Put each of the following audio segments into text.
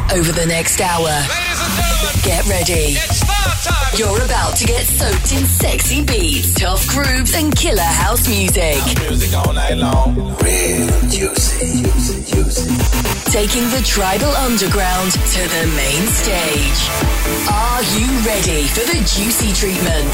over the next hour. Get ready. You're about to get soaked in sexy beats, tough grooves, and killer house music. Music all night long. Real juicy. Taking the tribal underground to the main stage. Are you ready for the juicy treatment?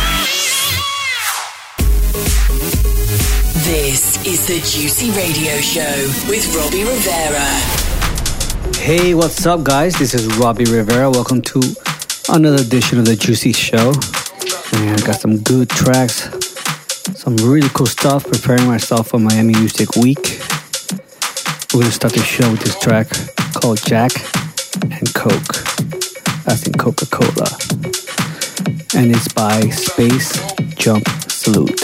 This is the Juicy Radio Show with Robbie Rivera. Hey, what's up, guys? This is Robbie Rivera. Welcome to another edition of the Juicy Show. And I got some good tracks, some really cool stuff, preparing myself for Miami Music Week. We're going to start the show with this track called Jack and Coke, as in Coca-Cola. And it's by Space Jump Salute.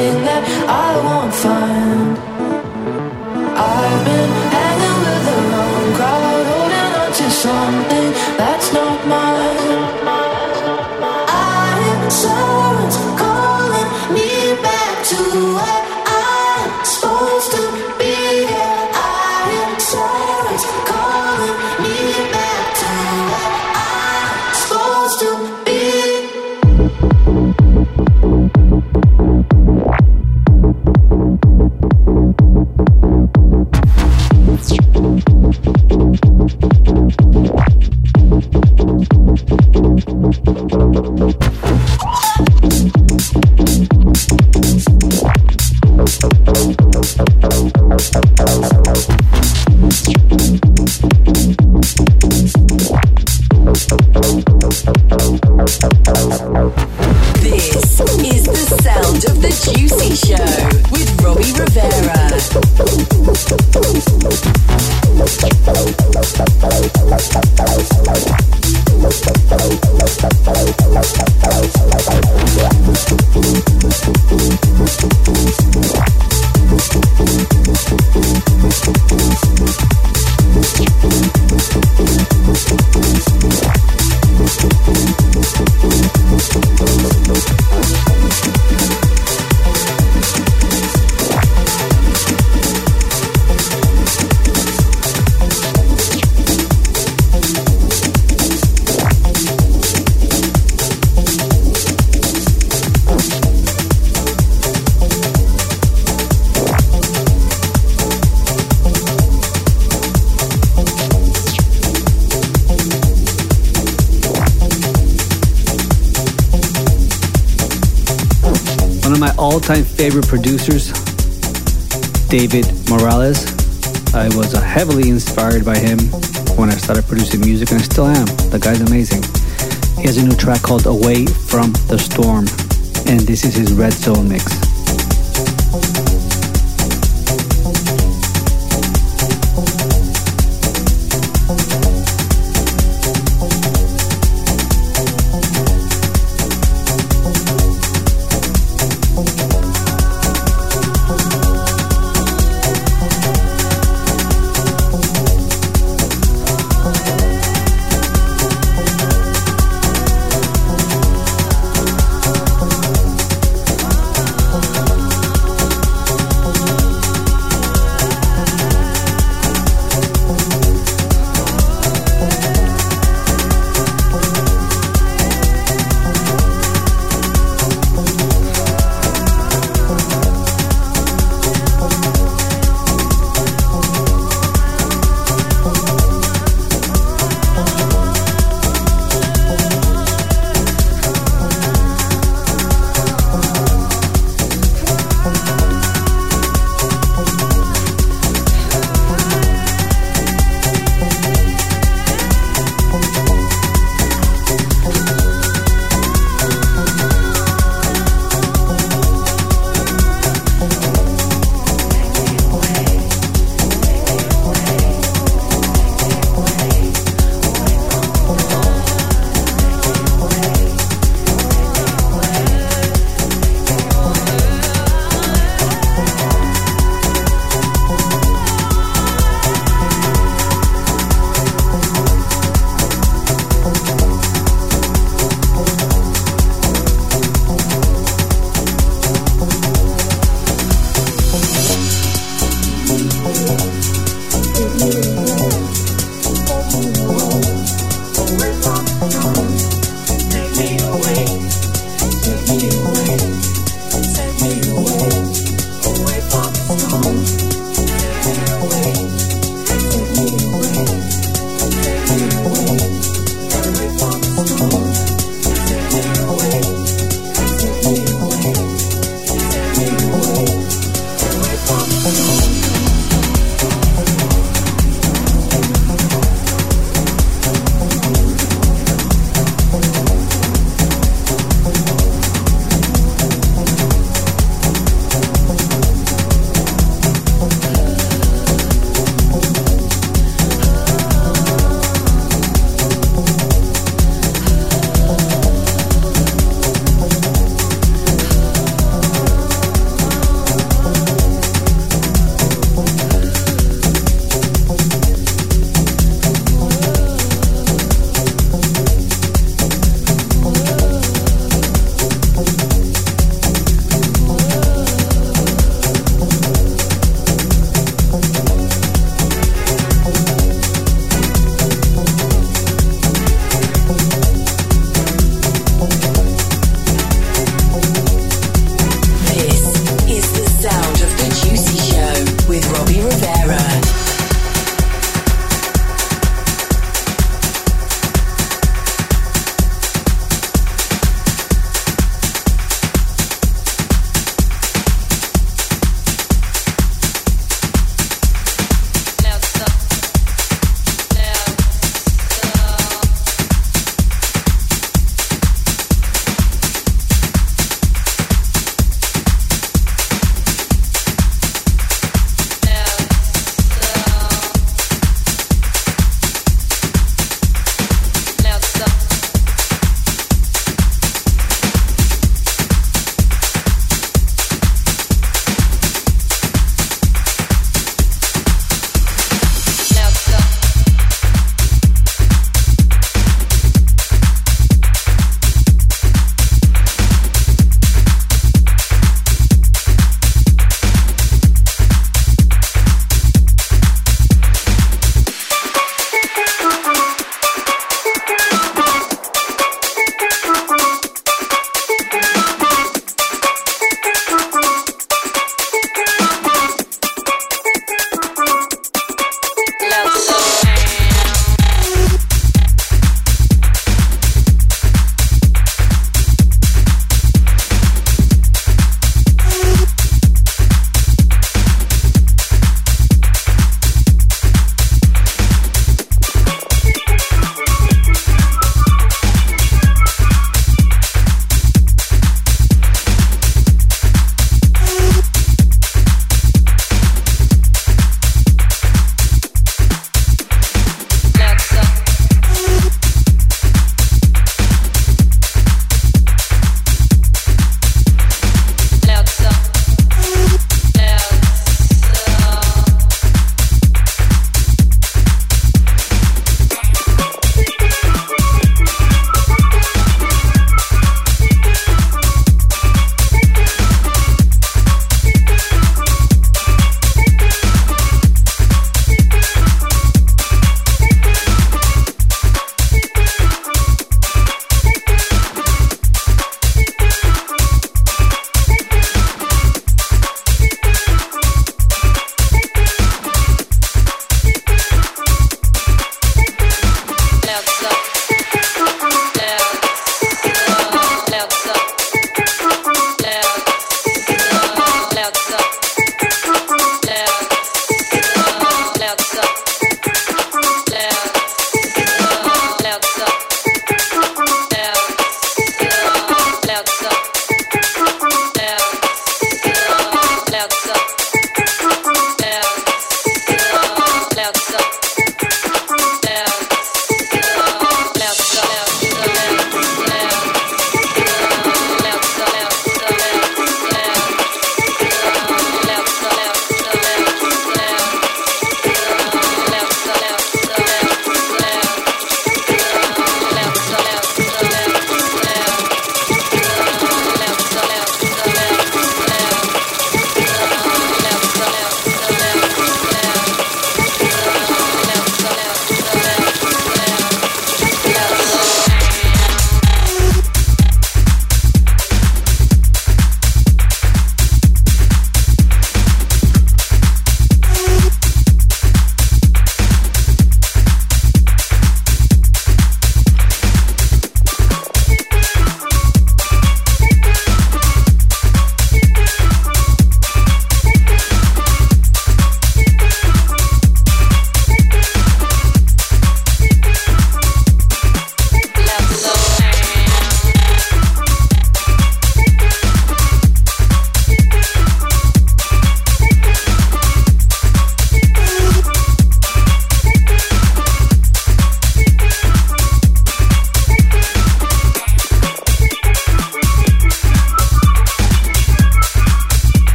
something that I won't find. I've been hanging with the wrong crowd, holding on to something that's not mine. I hear someone's calling me back to where I'm supposed to be. I hear someone's calling me back to where I'm supposed to be. This is the sound of the Juicy Show with Robbie Rivera. All-time favorite producers, David Morales. I was heavily inspired by him when I started producing music, and I still am. The guy's amazing. He has a new track called Away from the Storm, and this is his Red Zone mix.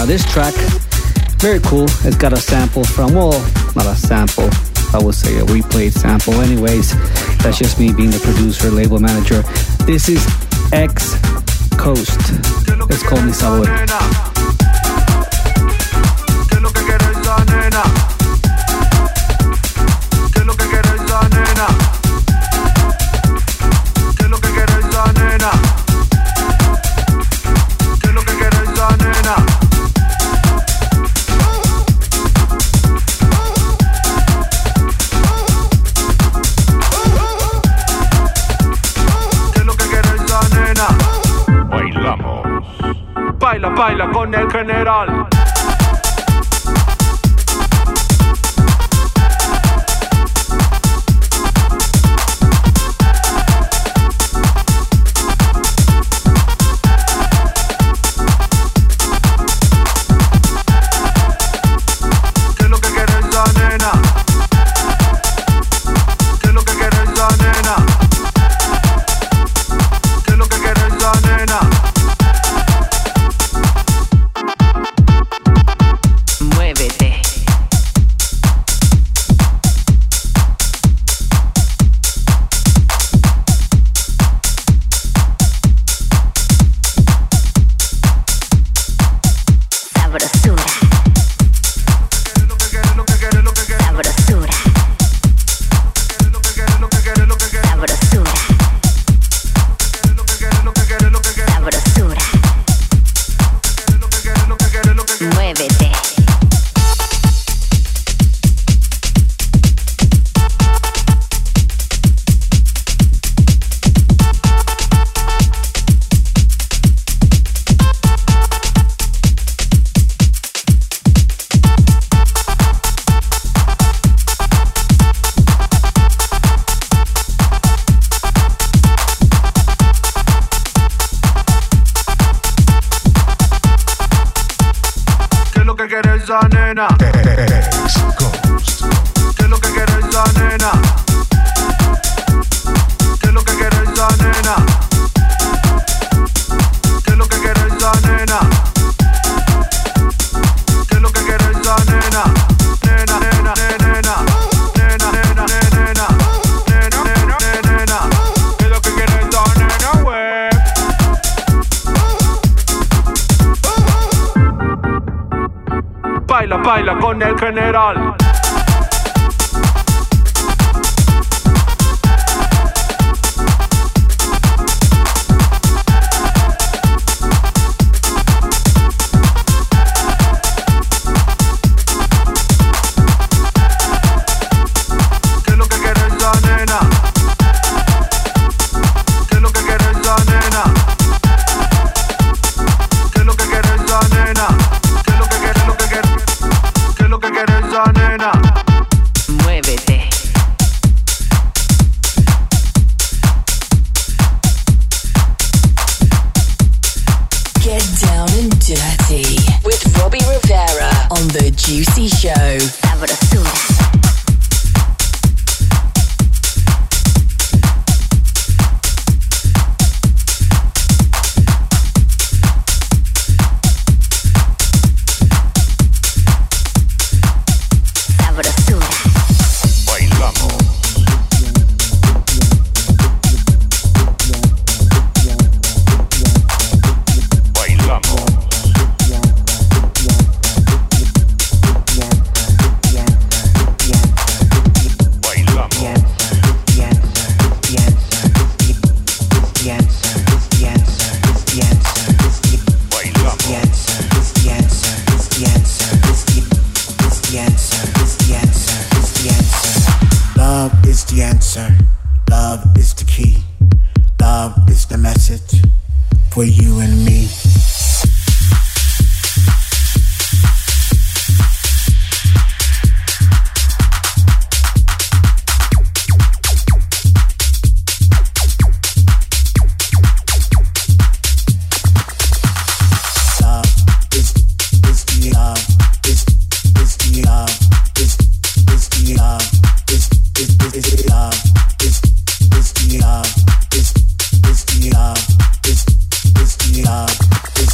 Now this track, very cool. It's got a sample from, well, not a sample, I would say a replayed sample. Anyways, that's just me being the producer, label manager. This is X Coast. It's called Mi Sabor. Baila con el general. Baila con el general. Juicy Show. Sabrosura. For you and me. It's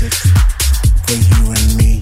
message for you and me.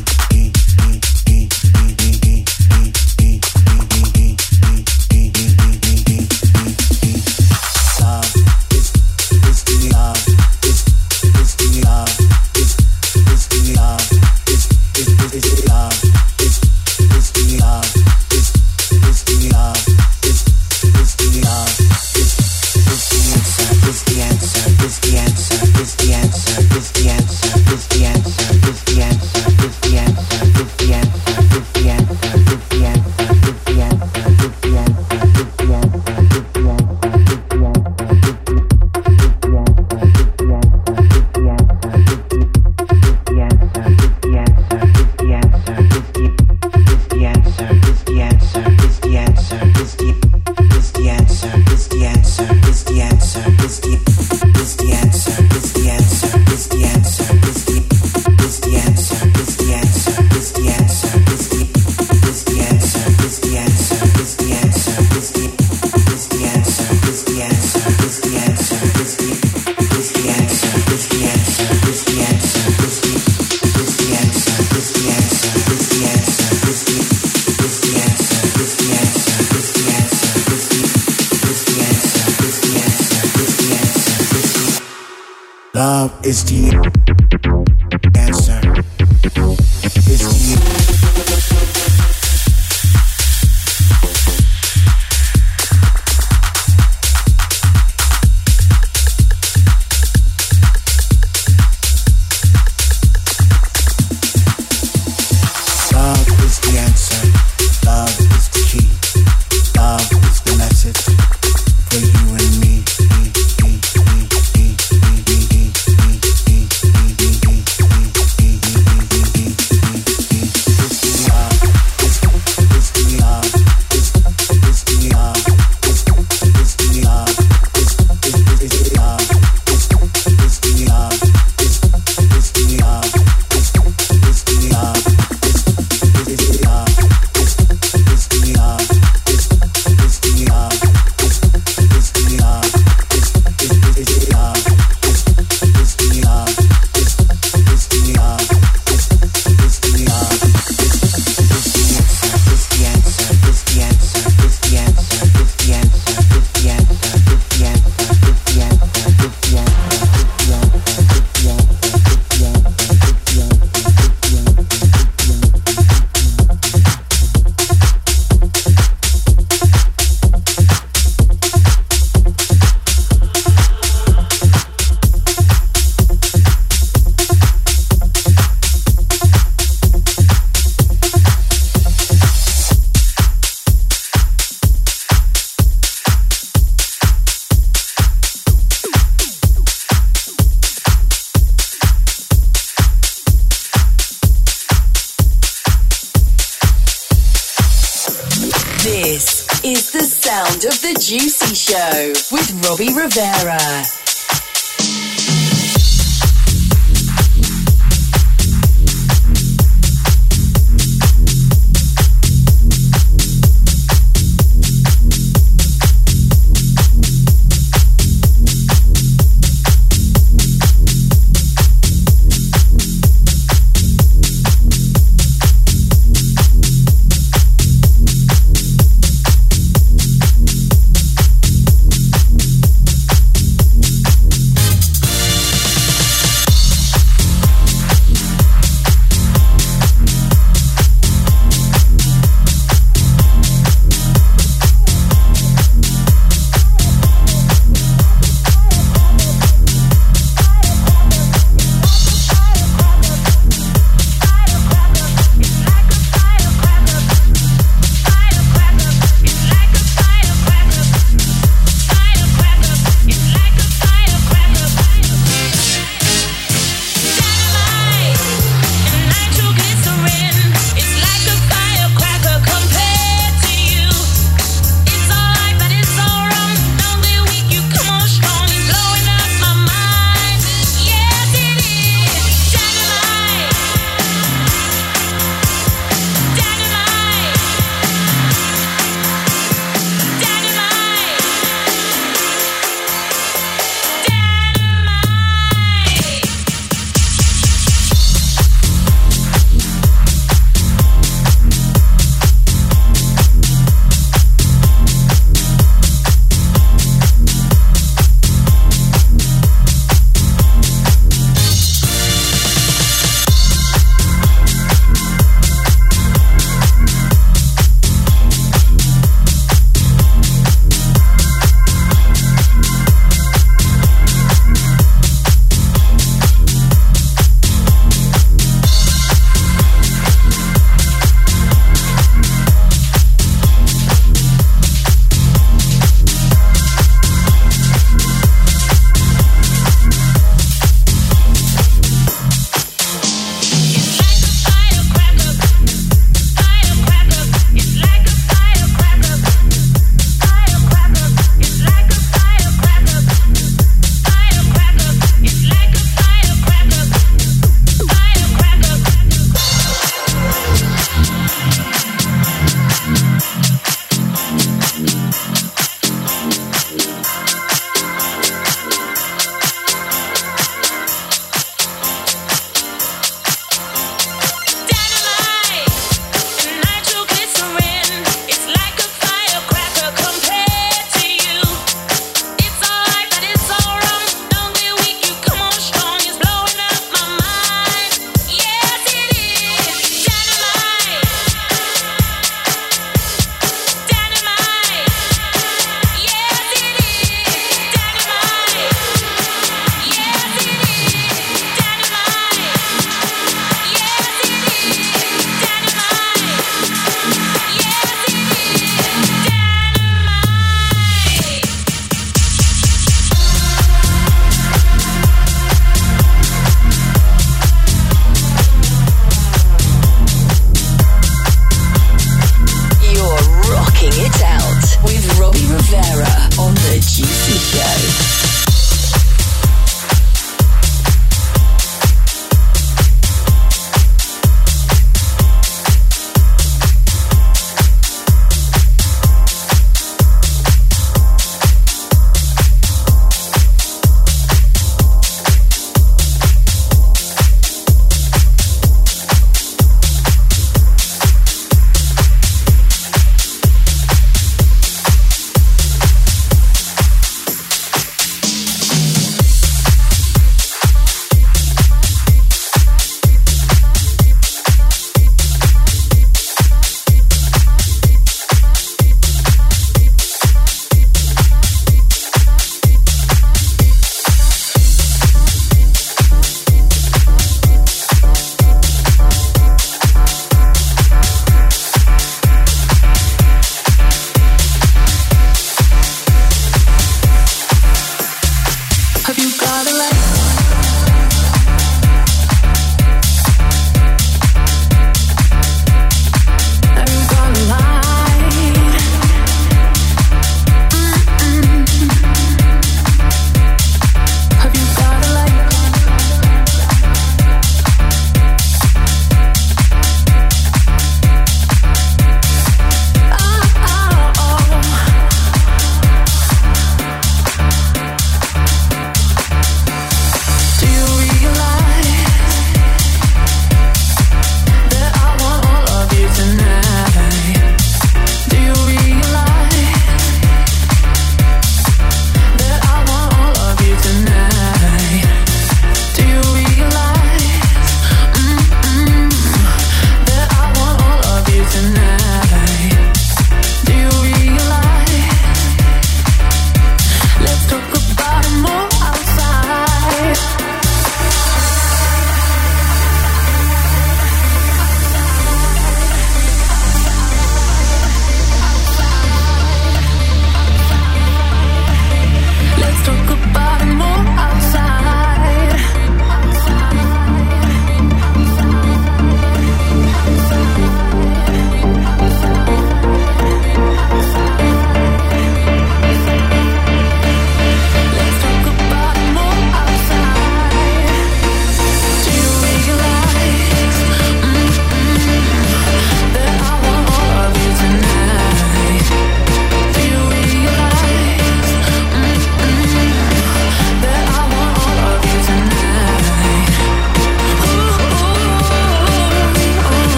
Love is the answer. Is the love is the answer. Love is the key. Love is the message for you and me. This is the sound of the Juicy Show with Robbie Rivera.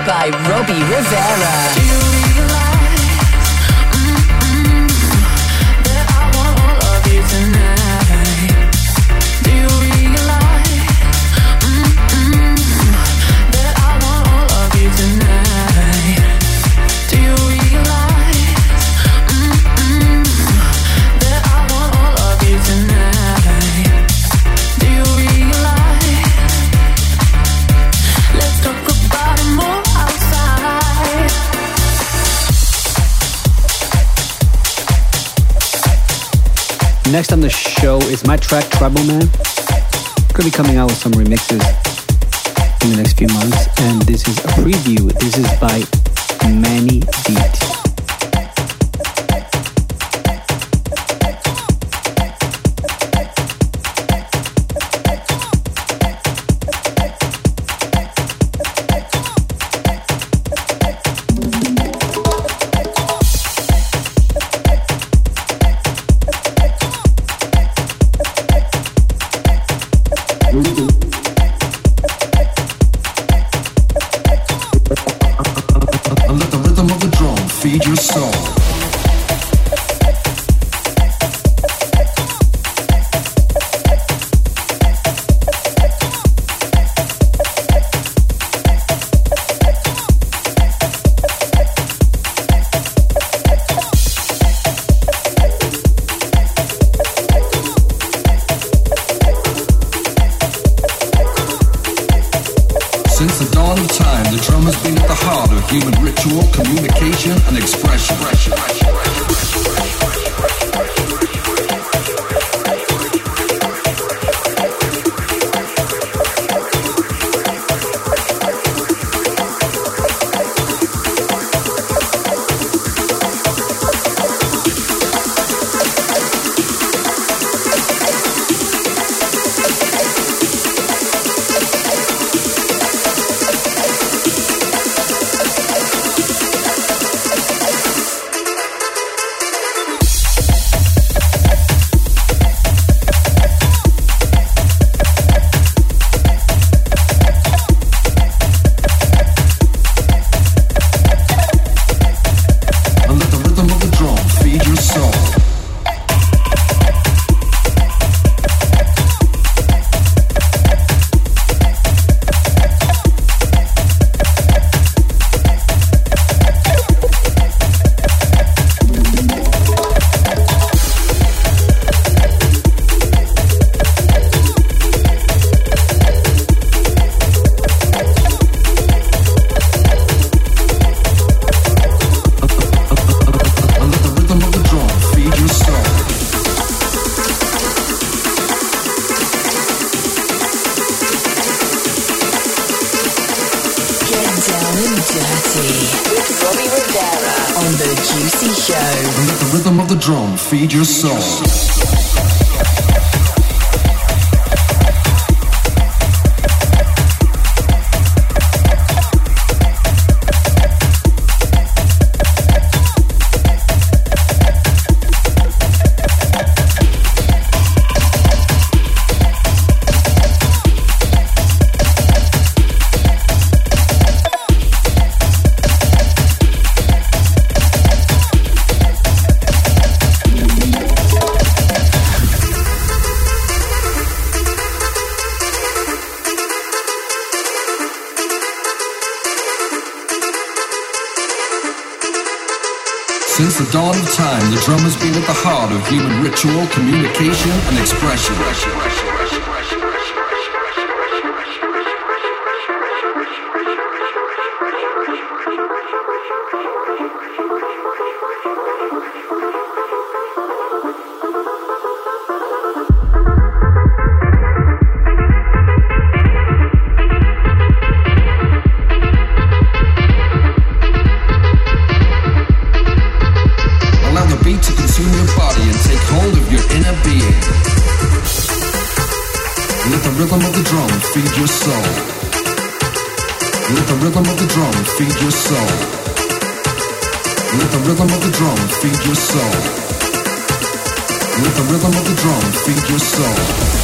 by Robbie Rivera. Do you realize that I want all of you tonight? Do you realize that I want all of you tonight? Do you realize that I want all of you tonight? Do you realize? Let's talk about it more outside. Next on the show is my track Trouble Man. Gonna be coming out with some remixes in the next few months, and this is a preview. This is by Manny Beat. Let the rhythm of the drum feed your soul. Since the dawn of time, the drum has been at the heart of human ritual, communication, and expression. Drum, feed your soul. Since the dawn of time, the drum has been at the heart of human ritual, communication, and expression. Rhythm of the drum, feed your soul. Let the rhythm of the drum feed your soul. Let the rhythm of the drum feed your soul. Let the rhythm of the drum feed your soul.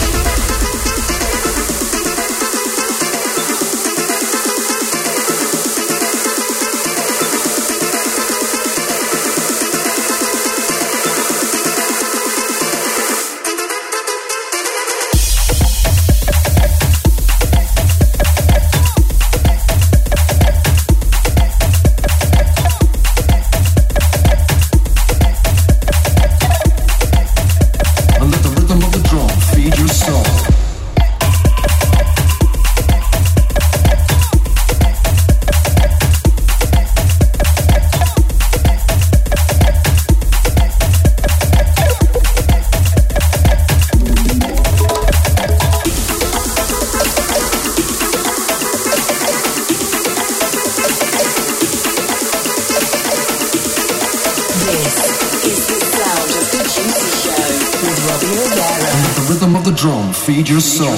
Robbie Rivera. And let the rhythm of the drum feed your soul.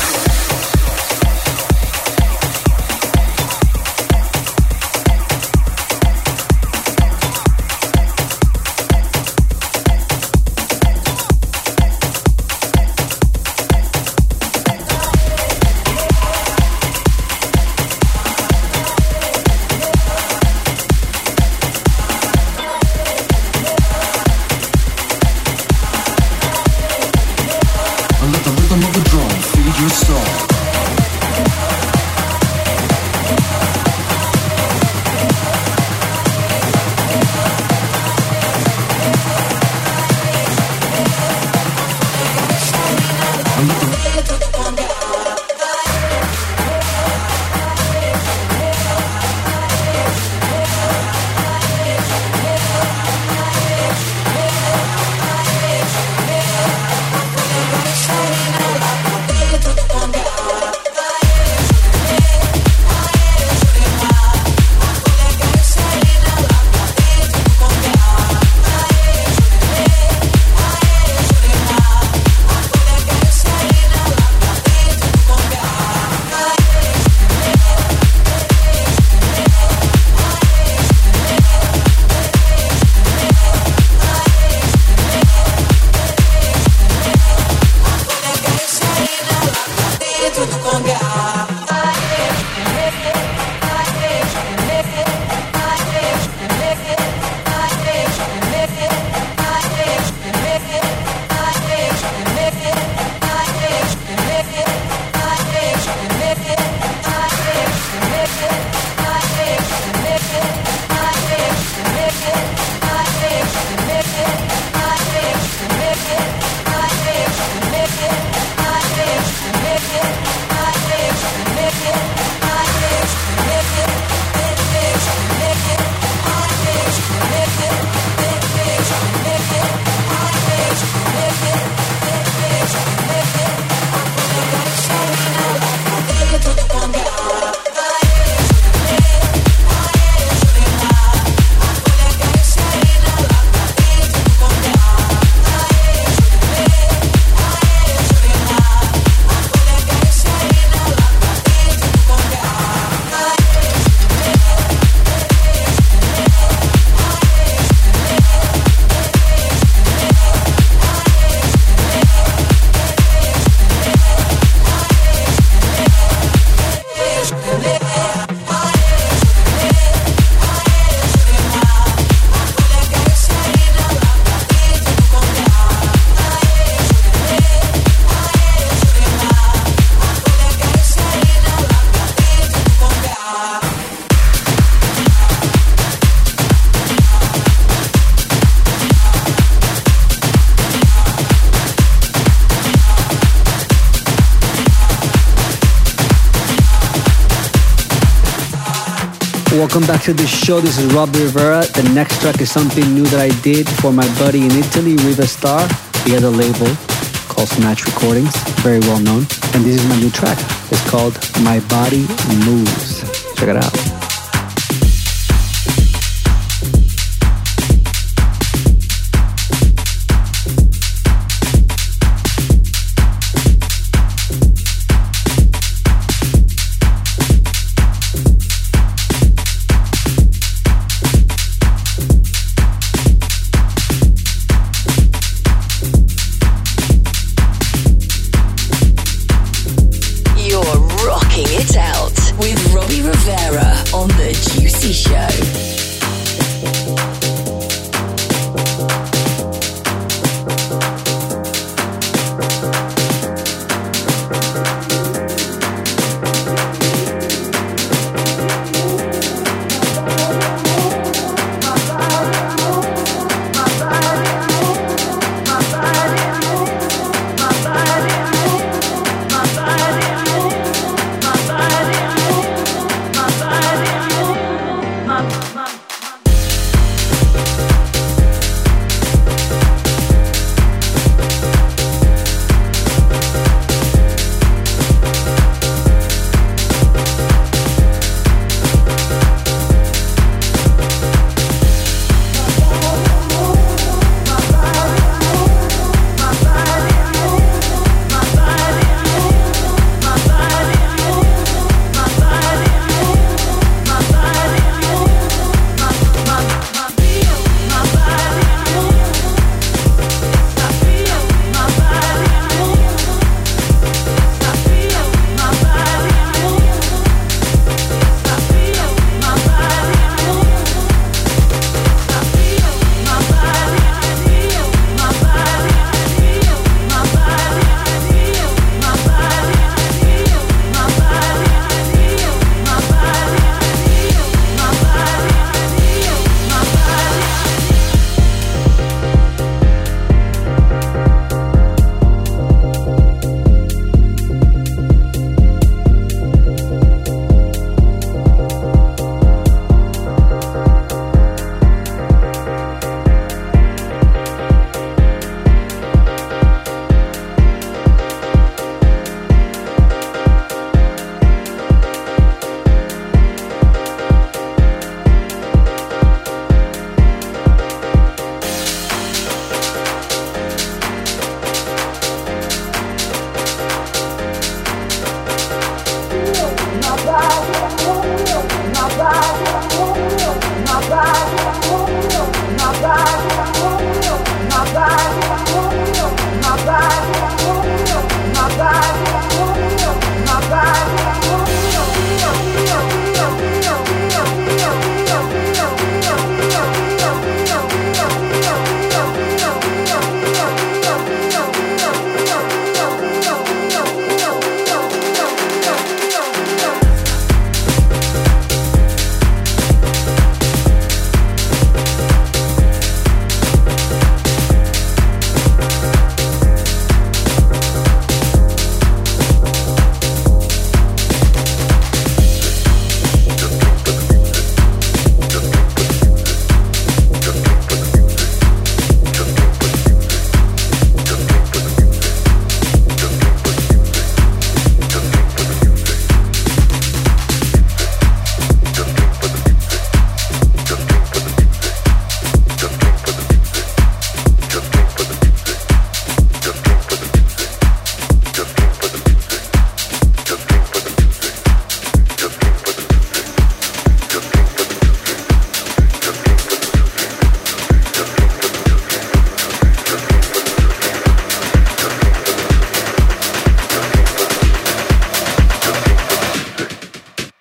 Welcome back to the show. This is Robbie Rivera. The next track is something new that I did for my buddy in Italy, Riva Star. He has a label called Snatch Recordings, very well known. And this is my new track. It's called My Body Moves. Check it out.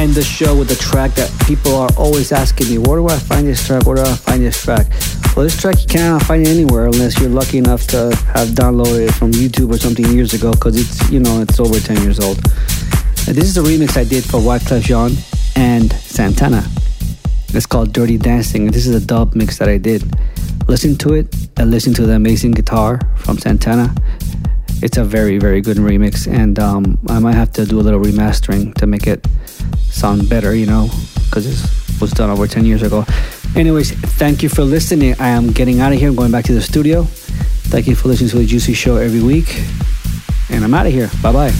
end the show with a track that people are always asking me, where do I find this track? Where do I find this track? Well, this track you cannot find it anywhere unless you're lucky enough to have downloaded it from YouTube or something years ago, because it's over 10 years old. And this is a remix I did for Wyclef Jean and Santana. It's called Dirty Dancing, and this is a dub mix that I did. Listen to it and listen to the amazing guitar from Santana. It's a very, very good remix, and I might have to do a little remastering to make it sound better, because it was done over 10 years ago. Anyways, thank you for listening. I am getting out of here. I'm going back to the studio. Thank you for listening to the Juicy Show every week, and I'm out of here. Bye-bye.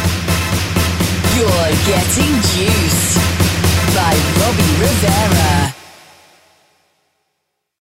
Getting Juiced by Robbie Rivera.